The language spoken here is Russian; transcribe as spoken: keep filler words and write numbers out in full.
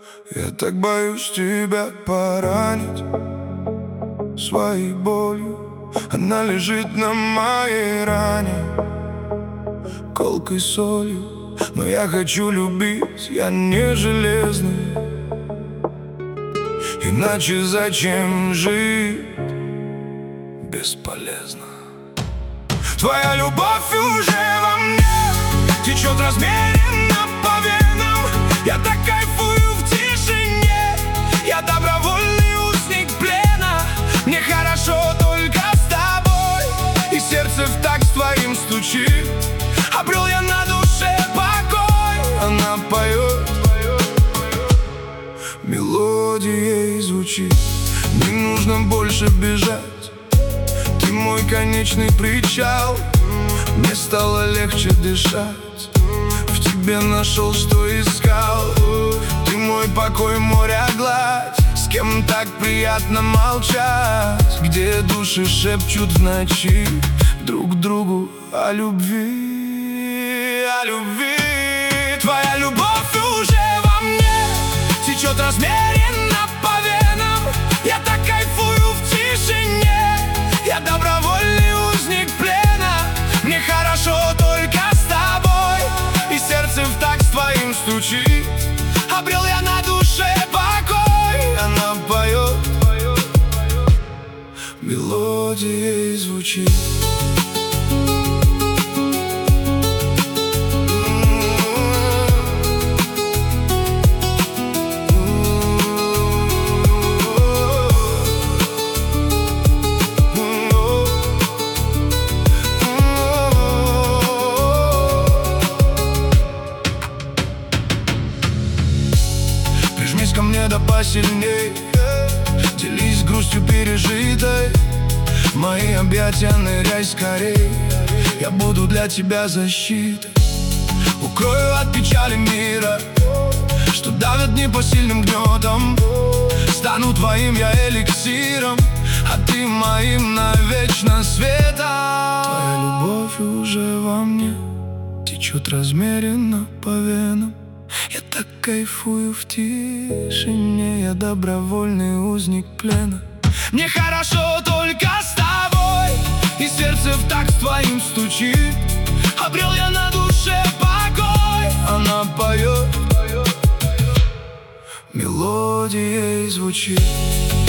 Я так боюсь тебя поранить своей болью. Она лежит на моей ране колкой солью. Но я хочу любить, я не железный. Иначе зачем жить? Бесполезно. Твоя любовь уже во мне течет размеренно по венам. Я так кайфую в тишине. Я добровольный узник плена. Мне хорошо только с тобой, и сердце в такт твоим стучит. Обрел я на душе покой. Она поет, мелодия ей звучит. Не нужно больше бежать. Ты мой конечный причал. Мне стало легче дышать. В тебе нашел, что искал. Ты мой покой, моря гладь. С кем так приятно молчать, где души шепчут в ночи друг другу о любви, о любви. Твоя любовь уже во мне течет размеренно по венам. Я так кайфую в тишине. Я добровольный узник плена. Мне хорошо только с тобой, и сердце в такт твоим стучит. Обрел я на душе покой. Она поет, мелодия ей звучит. Прижмись ко мне да посильней, делись грустью пережитой. В мои объятия ныряй скорей. Я буду для тебя защитой. Укрою от печали мира, что давят непосильным гнетом. Стану твоим я эликсиром, а ты моим навечно светом. Твоя любовь уже во мне течет размеренно по венам. Я так кайфую в тишине. Я добровольный узник плена. Мне хорошо только с тобой, и сердце в такт твоим стучит. Обрел я на душе покой. Она поет, мелодия ей звучит.